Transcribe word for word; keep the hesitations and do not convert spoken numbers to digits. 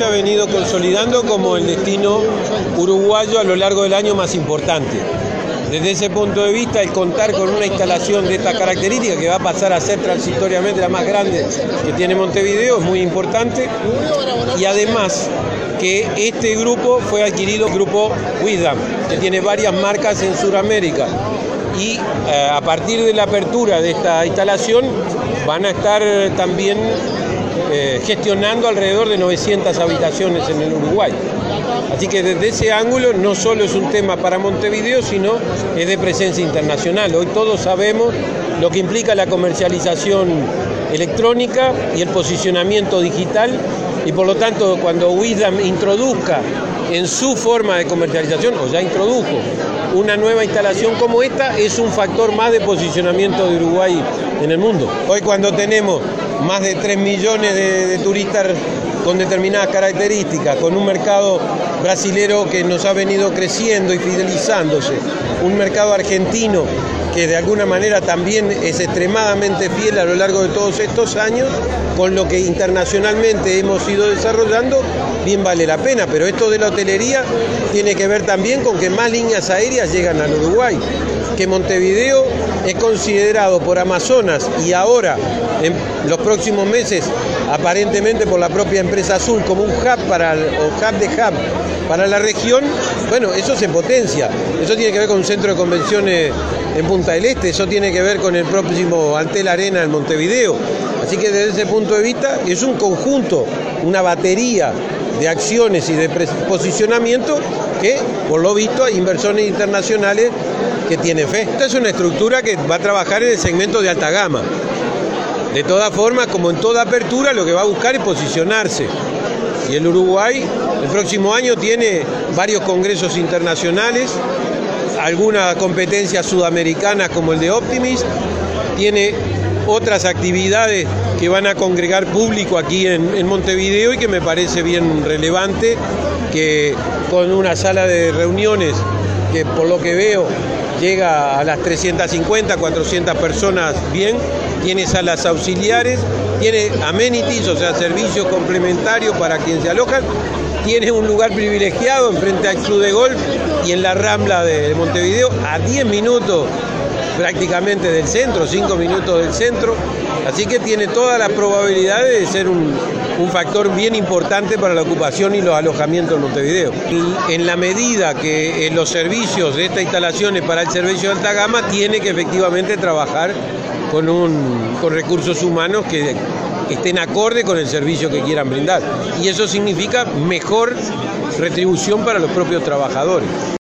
se ha venido consolidando como el destino uruguayo a lo largo del año más importante. Desde ese punto de vista, el contar con una instalación de esta característica, que va a pasar a ser transitoriamente la más grande que tiene Montevideo, es muy importante. Y además, que este grupo fue adquirido, el grupo Wisdom, que tiene varias marcas en Sudamérica. Y eh, a partir de la apertura de esta instalación, van a estar también eh, gestionando alrededor de novecientas habitaciones en el Uruguay. Así que desde ese ángulo no solo es un tema para Montevideo, sino es de presencia internacional. Hoy todos sabemos lo que implica la comercialización electrónica y el posicionamiento digital, y por lo tanto cuando Wisdom introduzca en su forma de comercialización, o ya introdujo, una nueva instalación como esta, es un factor más de posicionamiento de Uruguay en el mundo. Hoy cuando tenemos más de tres millones de, de turistas con determinadas características, con un mercado brasilero que nos ha venido creciendo y fidelizándose, un mercado argentino que de alguna manera también es extremadamente fiel a lo largo de todos estos años, con lo que internacionalmente hemos ido desarrollando, bien vale la pena. Pero esto de la hotelería tiene que ver también con que más líneas aéreas llegan al Uruguay, que Montevideo es considerado por Amazonas y ahora en los próximos meses aparentemente por la propia empresa Azul como un hub para o hub de hub para la región. Bueno, eso se potencia, eso tiene que ver con un centro de convenciones en Punta del Este, eso tiene que ver con el próximo Antel Arena en Montevideo. Así que desde ese punto de vista es un conjunto, una batería de acciones y de posicionamiento que, por lo visto, hay inversores internacionales que tienen fe. Esta es una estructura que va a trabajar en el segmento de alta gama. De todas formas, como en toda apertura, lo que va a buscar es posicionarse. Y el Uruguay el próximo año tiene varios congresos internacionales, algunas competencias sudamericanas como el de Optimist, tiene otras actividades que van a congregar público aquí en, en Montevideo y que me parece bien relevante, que con una sala de reuniones que por lo que veo llega a las trescientas cincuenta, cuatrocientas personas bien, tiene salas auxiliares, tiene amenities, o sea, servicios complementarios para quien se alojan, tiene un lugar privilegiado enfrente al club de golf y en la Rambla de Montevideo, a diez minutos prácticamente del centro, cinco minutos del centro, así que tiene todas las probabilidades de ser un, un factor bien importante para la ocupación y los alojamientos en Montevideo. Y en la medida que los servicios de esta instalación es para el servicio de alta gama, tiene que efectivamente trabajar con, un, con recursos humanos que estén acorde con el servicio que quieran brindar. Y eso significa mejor retribución para los propios trabajadores.